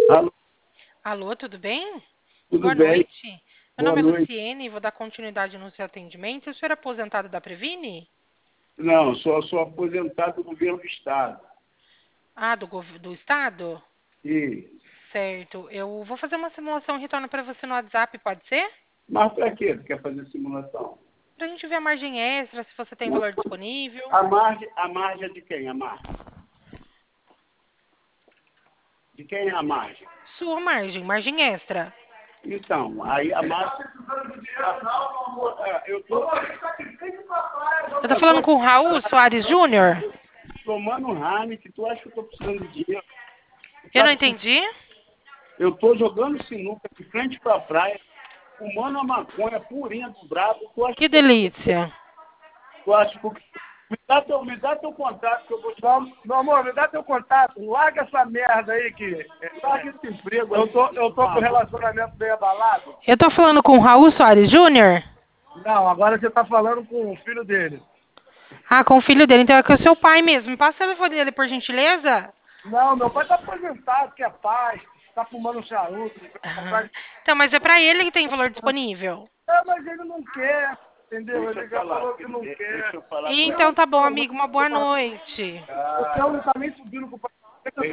Alô, Alô, tudo bem? tudo Boa bem? noite. Meu Boa nome é noite. Luciene e vou dar continuidade no seu atendimento. O senhor é aposentado da Previne? Não, sou aposentado do governo do Estado. Ah, do Estado? E, Certo. Eu vou fazer uma simulação e retorno para você no WhatsApp, pode ser? mas para quê? Tu quer fazer simulação? Para a gente ver a margem extra, se você tem Não, valor disponível. a margem é de quem? A margem? De quem é a margem? Sua margem extra. Então, aí a margem. Eu Eu tô falando com o Raul Soares Júnior? tomando Heineken, tu acha que eu tô precisando de dinheiro? Tu Eu não sabe que entendi. eu tô jogando sinuca de frente pra praia, fumando a maconha purinha do brabo, Que delícia. tu acha que me dá teu contato que eu vou te dar. Meu amor, me dá teu contato. Larga essa merda aí que. Larga esse emprego. Eu tô com o relacionamento bem abalado. Eu tô falando com o Raul Soares Júnior? Não, agora você tá falando com o filho dele. Ah, com o filho dele. Então é com o seu pai mesmo. Me passa o telefone dele, por gentileza. Não, meu pai tá aposentado, que é paz, tá fumando um charuto. Ah, então, mas é pra ele que tem valor disponível. Mas ele não quer, entendeu? Ele já falou que não quer. Deixa eu falar com Então tá bom, ele. amigo. Uma boa noite. O céu não tá nem subindo pro